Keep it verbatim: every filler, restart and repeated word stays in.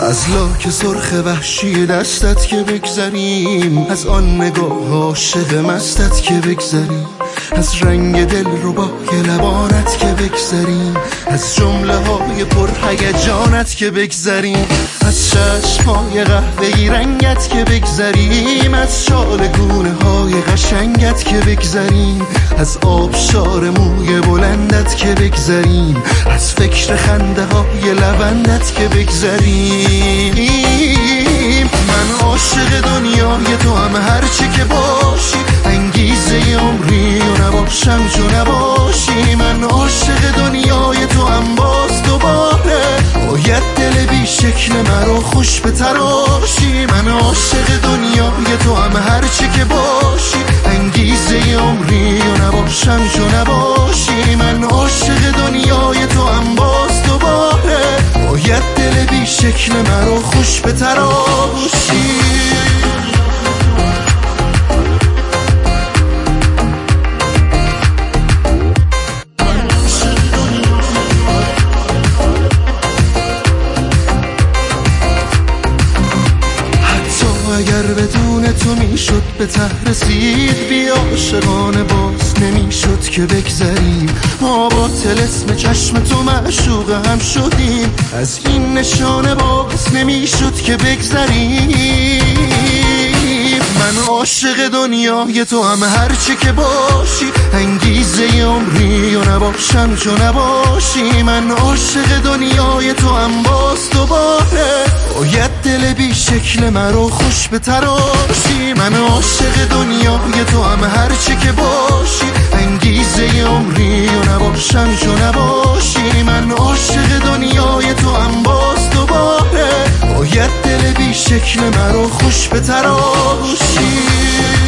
از لاک سرخ وحشی دستت که بگذریم، از آن نگاه عاشق مستت که بگذریم، از رنگ دل ربای لبانت که بگذریم، از جمله های پر هیجانت که بگذریم، از چشمهای قهوه‌ای رنگت که بگذریم، از شال گونه های قشنگت که بگذریم، از آبشار موی بلندت که بگذریم، از فکر خنده های لبندت که بگذریم. من عاشق دنیای تو هم هرچی که باشی، انگیزه عمری و نباشم چو نباشی. من عاشق دنیای تو هم باز دوباره باید دل بی شکل مرا خوش بتراشی. من عاشق دنیای تو هم هرچی که باشی، انگیزه عمری و نباشم چو نباشی. من عاشق دنیای تو هم باز دوباره باید دل بی شکل مرا خوش بتراشی. اگر بدون تو میشد به ته رسید، بی عاشقانه باز نمیشد که بگذریم. ما با طلسم چشم تو معشوق هم شدیم، از این نشانه باز نمیشد که بگذریم. من عاشق دنیای تو هم هرچی که باشی، انگیزه عمری و نباشم چو نباشی. من عاشق دنیای تو هم باز دوباره باید دل بی شکل مرا خوش بتراشی. من عاشق دنیای تو هم هرچی که باشی، انگیزه عمری و نباشم چو نباشی. من عاشق دنیای تو هم باز دوباره باید دل بی شکل مرا خوش بتراشی.